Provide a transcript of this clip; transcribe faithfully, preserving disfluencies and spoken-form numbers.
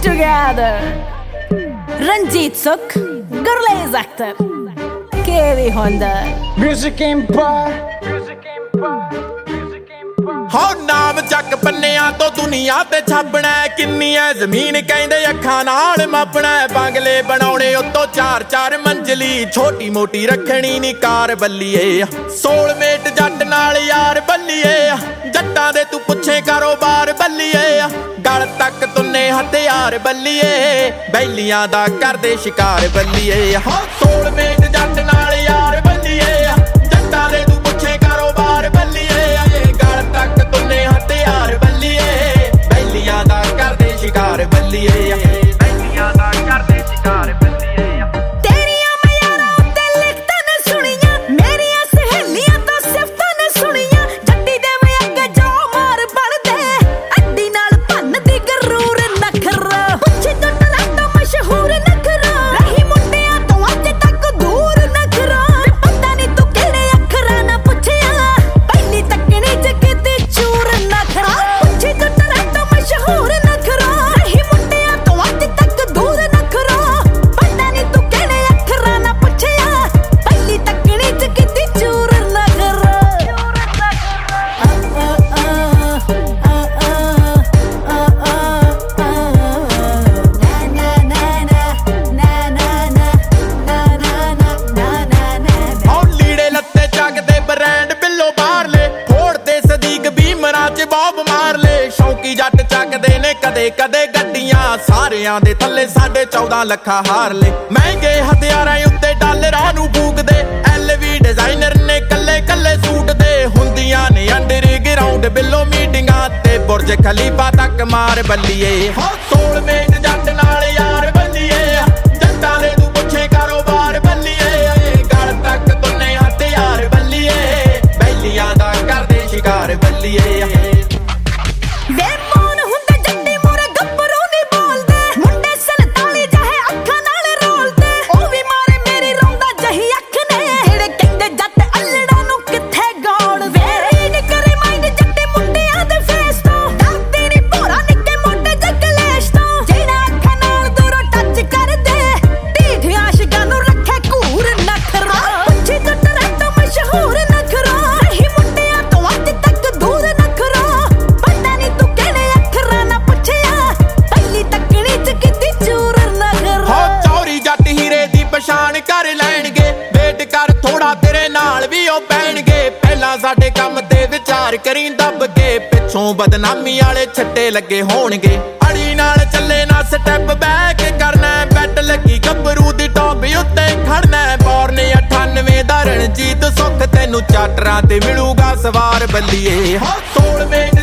together. Ranjit Sukh, Gurlez Akhtar, K V Honda. Music Empire. हो नाम चक पन्नियां तो दुनिया ते छापना किन्नी है जमीन कहंदे अखां नाल मापना बंगले बनाउणे उत्तों चार चार मंजली छोटी मोटी रखनी नी कार बल्लीए सोलमेट जट नाल यार बल्लीए जट्टां दे तू पुछे कारोबार बल्लीए गल तक तुन्ने हथियार बल्लीए बैलियां दा करदे शिकार बल्लीए हो सोलमेट जट नाल यार बल्लीए जट्टां दे तू पुछे कारोबार बल्लीए गल तक तुन्ने हथियार बल्लीए बैलियां दा करदे शिकार बल्लीए बैलियां दा करदे शिकार बल्लीए तेरियां मयारां उत्ते लिखतां ने सुणियां मेरियां सहेलियां तो सिफतां ने सुणियां जट्टी दे वे अगे जो मार बनदे अड्डी नाल भन्नदी गरूर नखरा पुछी तो टलाटो मशहूर नखरा रही मुंडियां तो अज तक दूर नखरा पता नहीं तू किहड़े अखरां ना पुछिया पहली तकनी च किते चूर नखरा पुछी तो टलाटो मशहूर नखरा रही मुंडियां तो अज तक दूर नखरा पता नहीं तू किहड़े अखरां ना पुछिया पहली तकनी च किते चूर नखरा औ लीड़े लत्ते चकदे ब्रांड बिल्लो बाहर ले फोड़ते सदीक बीमरां च बॉब मार ले शौकी जट चकदे ने कदे कदे गड्डियां सारियां दे थल्ले साढ़े चौदह लखा हार ले महंगे हथियारां उत्ते डॉलरां नू फूकदे एलवी डिजाइनर ने कल्ले कल्ले सूट दे हुंदियां ने अंडर ग्राउंड बिल्लो मीटिंगां ते बुर्ज खलीफा तक मार बल्लीए हो सोलमेट जट नाल यार बल्लीए जट्टां दे तू पुछे कारोबार बल्लीए गल तक तुन्ने हथियार बल्लीए बैलियां दा करदे शिकार बल्लीए वे मौन हुंदे जट्टी मोरे गब्बरू नी बोलदे मुंडे सनताली जाहे अखां नाल रोलदे ओ भी मारे मेरी रौंदा जही अख ने जेड़े कहंदे जट अल्लड़ा नू किथे गौड़ वे रीड करे माइंड जट्टे मुंडियां दे फेस तो डरदे नी भोरा निक्के मोटे जगलेश तो जेड़ा अखां नाल दूरों टच कर दे ढीठ आशिकां नू रखे घूर नखरा पुछी तो टराटो मशहूर नखरा रही मुंडियां तो अज तक दूर नखरा पता नहीं तू किहड़े अखरां ना पुछिया पहली तकनी च किते चूर नखरा हो चौरी जट हीरे दी पछाण कर लैणगे वेट कर थोड़ा तेरे नाल भी ओ पैणगे पहला साडे काम ते विचार करी दब के पिछों बदनामी वाले छट्टे लगे होणगे अड़ी नाल चले ना स्टैप बैक करना बैट लगी गब्बरू दी टॉप उत्ते खड़ना बौर ने अठानवे दा रणजीत सुख तैनू चाटरां ते मिलूगा सवार बल्लीए हो सोलमेट